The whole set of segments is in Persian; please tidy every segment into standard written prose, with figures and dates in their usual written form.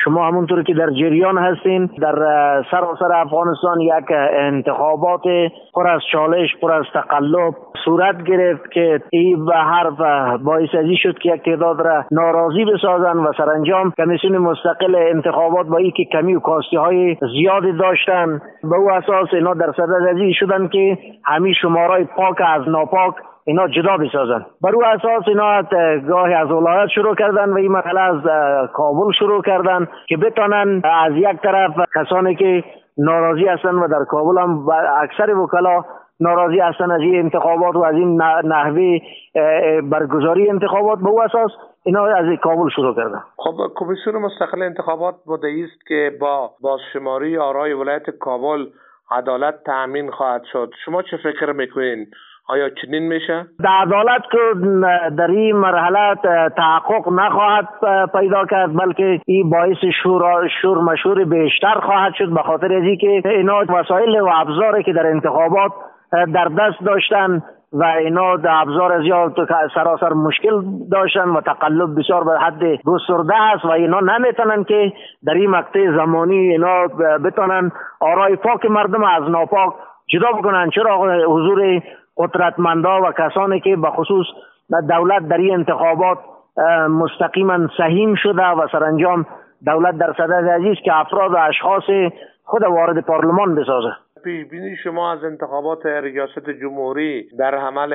شما همونطور که در جریان هستین در سراسر افغانستان یک انتخابات پر از چالش، پر از تقلب صورت گرفت که این به حرف باعث ازی شد که یک تعداد را ناراضی بسازن و سرانجام کمیسیون مستقل انتخابات با اینکه کمی و کاستی های زیادی داشتن به او اساس اینا در صدد ازی شدن که همین شمارای پاک از ناپاک اینا جدا بسازن. بر او اساس اینا گاهی از ولایت شروع کردن و این مرحله از کابل شروع کردن که بتانن از یک طرف کسانی که ناراضی هستن و در کابل هم اکثر وکلا ناراضی هستن از این انتخابات و از این نحوه برگزاری انتخابات، به او اساس اینا از کابل شروع کردن. خب کمیسیون مستقل انتخابات مدعی است که با بازشماری آرای ولایت کابل عدالت تأمین خواهد شد. شما چه فکر میکنین؟ آیا چنین میشه؟ عدالت که در این مرحله تحقق نخواهد پیدا کرد، بلکه این باعث شور مشور بیشتر خواهد شد، به خاطر از اینکه اینا وسایل و ابزاری که در انتخابات در دست داشتن و اینا در ابزار زیاد سراسر مشکل داشتن و تقلب بسیار به حد گسترده است و اینا نمیتونن که در این مقطع زمانی اینا بتونن آرای پاک مردم از ناپاک جدا بکنن. چرا حضور قدرتمندا و کسانی که به خصوص دولت در این انتخابات مستقیما سهیم شده و سرانجام دولت در صدد عزیز که افراد و اشخاص خود وارد پارلمان بسازه. پیش بینی شما از انتخابات ریاست جمهوری در حمل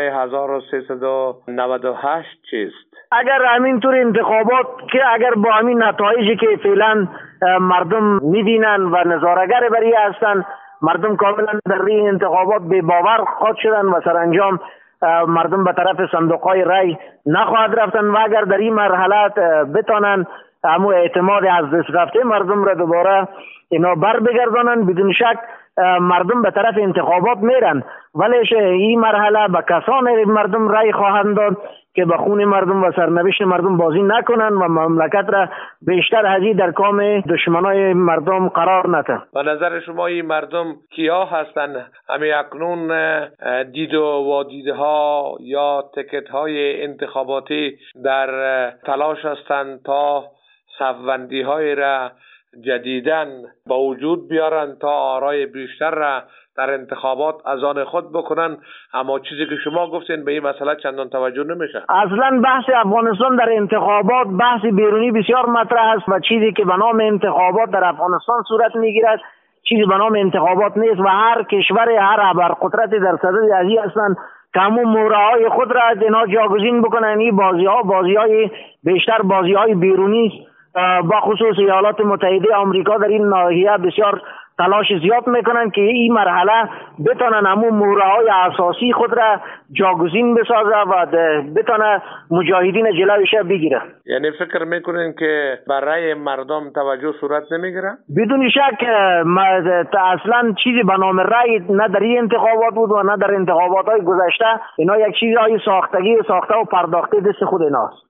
1398 چیست؟ اگر همینطور انتخابات که اگر با همین نتایجی که فعلا مردم می‌بینن و نظاره‌گر بر این هستن، مردم کاملا در این انتخابات به باور خواهد شدن و سرانجام مردم به طرف صندوق‌های رای نخواهد رفتن و اگر در این مرحله بتانن همون اعتماد از دست رفته مردم را دوباره اینا بر بگردانن، بدون شک مردم به طرف انتخابات میرن، ولی این مرحله به کسان مردم رای خواهند داد که به خون مردم و سرنوشت مردم بازی نکنن و مملکت را بیشتر هزی در کام دشمنای مردم قرار نده. به نظر شما این مردم کیا هستند؟ همین اکنون دید و وادیده ها یا تکت های انتخاباتی در تلاش هستند تا صف‌بندی های را جدیداً با وجود بیارن تا آرای بیشتر را در انتخابات از آن خود بکنن، اما چیزی که شما گفتین به این مسئله چندان توجه نمیشه. اصلا بحث افغانستان در انتخابات بحث بیرونی بسیار مطرح است و چیزی که به نام انتخابات در افغانستان صورت میگیرد چیزی به نام انتخابات نیست و هر کشور هر ابرقدرت در صدد ازی هستند که همون مورهای خود را از اینا جاگزین بکنن. این بازی‌های بیشتر بازی‌های بیرونی است. با خصوص ایالات متحده آمریکا در این ناحیه بسیار تلاش زیاد میکنن که این مرحله بتونن همون مورهای اساسی خود را جاگزین بسازه و بتونه مجاهدین جلویش بگیره. یعنی فکر میکنین که برای مردم توجه صورت نمیگیره؟ بدون شک اصلا چیزی به نام رأی نه در این انتخابات بود و نه در انتخابات های گذشته. اینا یک چیزهای ساخته و پرداخته دست خود ایناست.